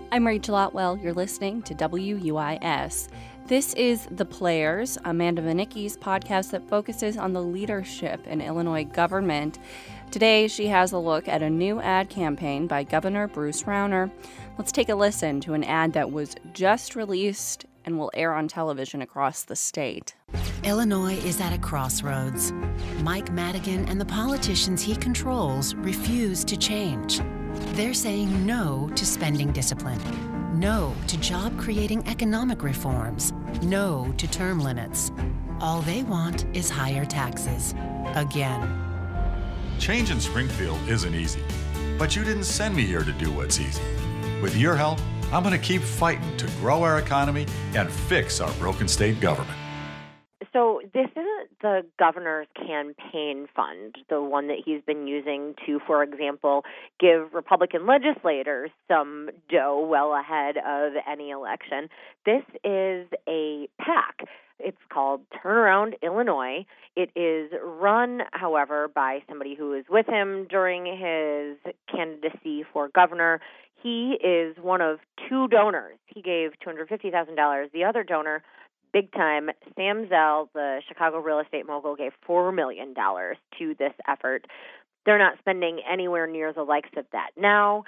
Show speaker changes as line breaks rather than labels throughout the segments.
I'm Rachel Otwell. You're listening to WUIS. This is The Players, Amanda Vanicki's podcast that focuses on the leadership in Illinois government. Today, she has a look at a new ad campaign by Governor Bruce Rauner. Let's take a listen to an ad that was just released and will air on television across the state.
Illinois is at a crossroads. Mike Madigan and the politicians he controls refuse to change. They're saying no to spending discipline, no to job-creating economic reforms, no to term limits. All they want is higher taxes. Again.
Change in Springfield isn't easy, but you didn't send me here to do what's easy. With your help, I'm going to keep fighting to grow our economy and fix our broken state government.
So this isn't the governor's campaign fund, the one that he's been using to, for example, give Republican legislators some dough well ahead of any election. This is a PAC. It's called Turnaround Illinois. It is run, however, by somebody who was with him during his candidacy for governor. He is one of two donors. He gave $250,000. The other donor, big time, Sam Zell, the Chicago real estate mogul, gave $4 million to this effort. They're not spending anywhere near the likes of that now,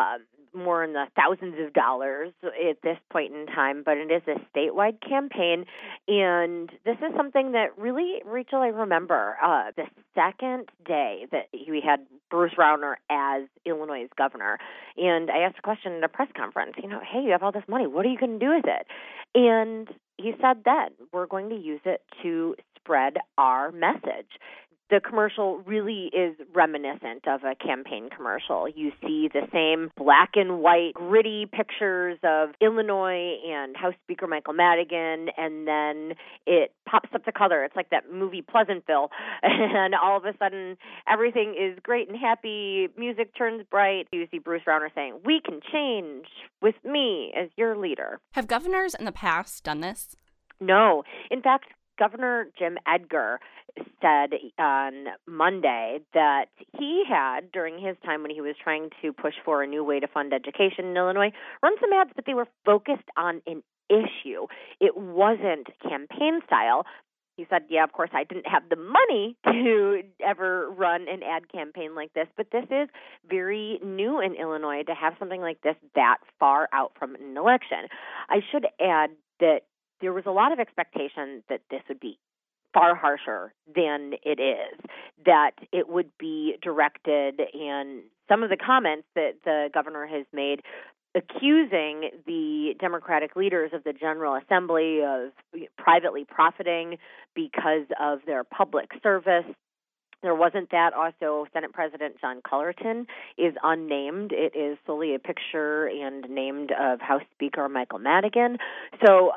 more in the thousands of dollars at this point in time, but it is a statewide campaign, and this is something that really, Rachel, I remember the second day that we had Bruce Rauner as Illinois' governor, and I asked a question at a press conference, hey, you have all this money, what are you going to do with it? And he said that we're going to use it to spread our message. The commercial really is reminiscent of a campaign commercial. You see the same black and white, gritty pictures of Illinois and House Speaker Michael Madigan, and then it pops up to color. It's like that movie Pleasantville, and all of a sudden everything is great and happy. Music turns bright. You see Bruce Rauner saying, "We can change with me as your leader."
Have governors in the past done this?
No. In fact, Governor Jim Edgar said on Monday that he had, during his time when he was trying to push for a new way to fund education in Illinois, run some ads, but they were focused on an issue. It wasn't campaign style. He said, yeah, of course, I didn't have the money to ever run an ad campaign like this, but this is very new in Illinois to have something like this that far out from an election. I should add that there was a lot of expectation that this would be far harsher than it is, that it would be directed, and some of the comments that the governor has made accusing the Democratic leaders of the General Assembly of privately profiting because of their public service. There wasn't that. Also, Senate President John Cullerton is unnamed. It is solely a picture and named of House Speaker Michael Madigan. So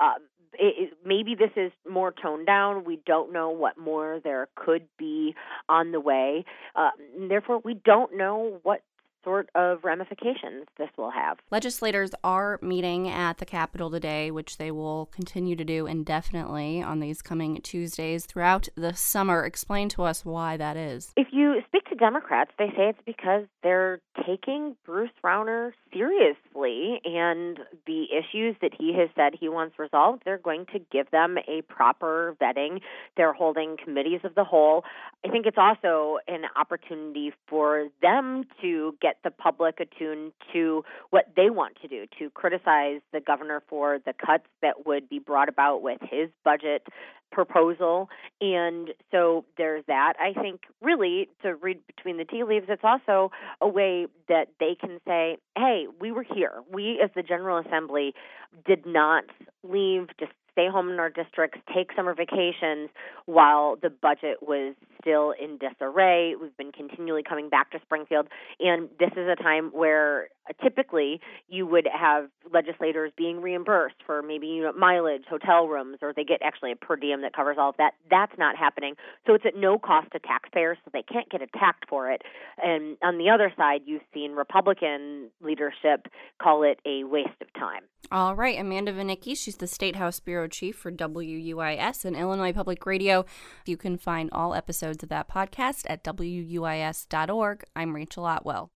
maybe this is more toned down. We don't know what more there could be on the way. Therefore, we don't know what sort of ramifications this will have.
Legislators are meeting at the Capitol today, which they will continue to do indefinitely on these coming Tuesdays throughout the summer. Explain to us why that is.
If you speak to Democrats, they say it's because they're taking Bruce Rauner seriously, and the issues that he has said he wants resolved, they're going to give them a proper vetting. They're holding committees of the whole. I think it's also an opportunity for them to get the public attuned to what they want to do, to criticize the governor for the cuts that would be brought about with his budget proposal. And so there's that. I think really, to read between the tea leaves, it's also a way that they can say, hey, we were here. We as the General Assembly did not leave, just stay home in our districts, take summer vacations while the budget was still in disarray. We've been continually coming back to Springfield, and this is a time where typically you would have legislators being reimbursed for maybe mileage, hotel rooms, or they get actually a per diem that covers all of that. That's not happening. So it's at no cost to taxpayers, so they can't get attacked for it. And on the other side, you've seen Republican leadership call it a waste of time.
All right, Amanda Vanicki, she's the State House Bureau Chief for WUIS and Illinois Public Radio. You can find all episodes of that podcast at WUIS.org. I'm Rachel Otwell.